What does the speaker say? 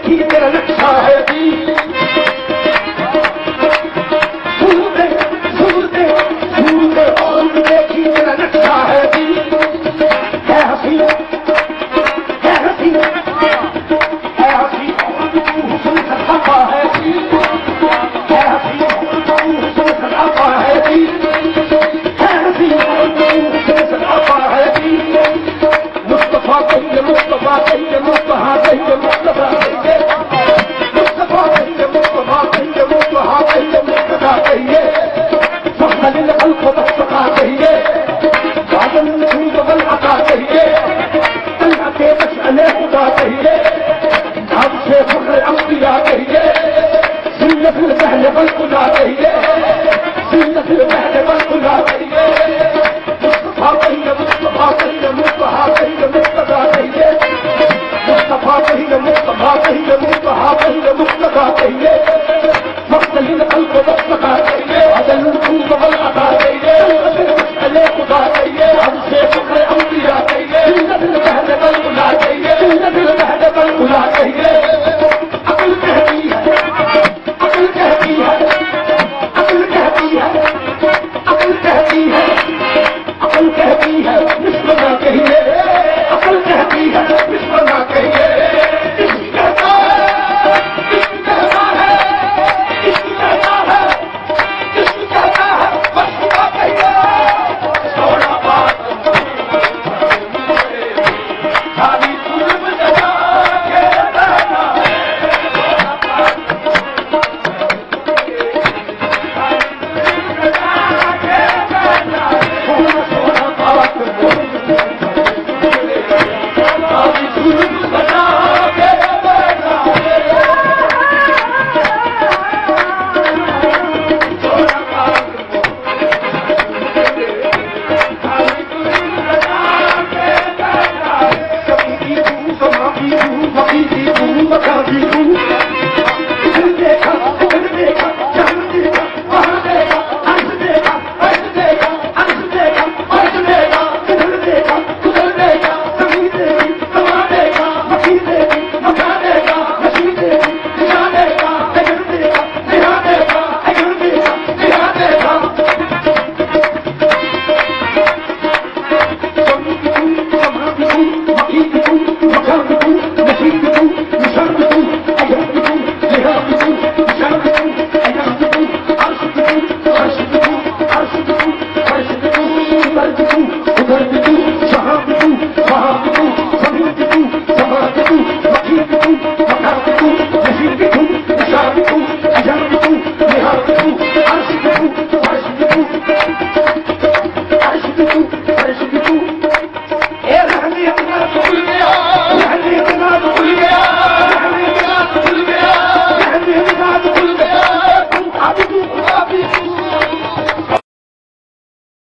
देखी तेरा नक्शा है जी, और देखी तेरा नक्शा है जी, है हसी है हसी है हसी और तू हुस्न सदापा है जी, है हसी और तू हुस्न सदापा है जी, है हसी और तू हुस्न सदापा है जी। मुस्तफा कहिए मुस्तफा कहिए मुस्तफा कहिए मुस्तफा कहिए मुस्तफा कहिए मुस्तफा कहिए मुस्तफा कहिए मुस्तफा कहिए फखलिल खल्क मुस्तफा कहिए बादल नूर वल अता कहिए अल्लाह के मशअले खुदा कहिए नाम से फख्र अंबिया कहिए जिल्लतुल महल वल खुदा कहिए जिल्लतुल महल वल खुदा कहिए मुस्तफा कहिए मुस्तफा कहिए मुस्तफा कहिए मुस्तफा कहिए मुस्तफा कहिए मुस्तफा कहिए मुस्तफा कहिए मुस्तफा कहिए मखलिल खल्क मुस्तफा कहिए बादल नूर वल अता कहिए मशअले खुदा कहिए हमसे फख्र अंबिया कहिए जिल्लतुल महल वल खुदा कहिए जिल्लतुल महल वल खुदा कहिए। अक्ल कहती है अक्ल कहती है अक्ल कहती है अक्ल कहती है अक्ल कहती है विश्व ना कहिए अक्ल कहती है विश्व ना कहिए। इश्क कहता है इश्क कहता है इश्क कहता है इश्क कहता है बस खुदा कहिए सोना बात खाली जुल्म जगा के रहना सोना सोना बात खाली जुल्म जगा के रहना सोना बात खाली जुल्म जगा के रहना कभी भी तू समा भी तू वही भी तू मका भी तू इधर देखा चांद देखा वहाँ देखा हंस देखा हंस देखा हंस देखा हंस देखा इधर देखा उधर देखा कभी देखी समा देखा वही देखी मका देखा नशी देखी दिशा देखा इधर देखा दिशा देखा इधर देखा दिशा देखा कभी भी तू समा भी तू वही भी तू मका भी तू नशी भी तू निशान भी तू इधर भी तू दिशा भी तू निशान भी तू इधर भी तू अर्श भी तू अर्श भी तू अर्श भी तू अर्श भी तू इधर भी तू उधर भी तू जहाँ भी तू वहाँ भी तू सभी भी तू समा भी तू वही भी तू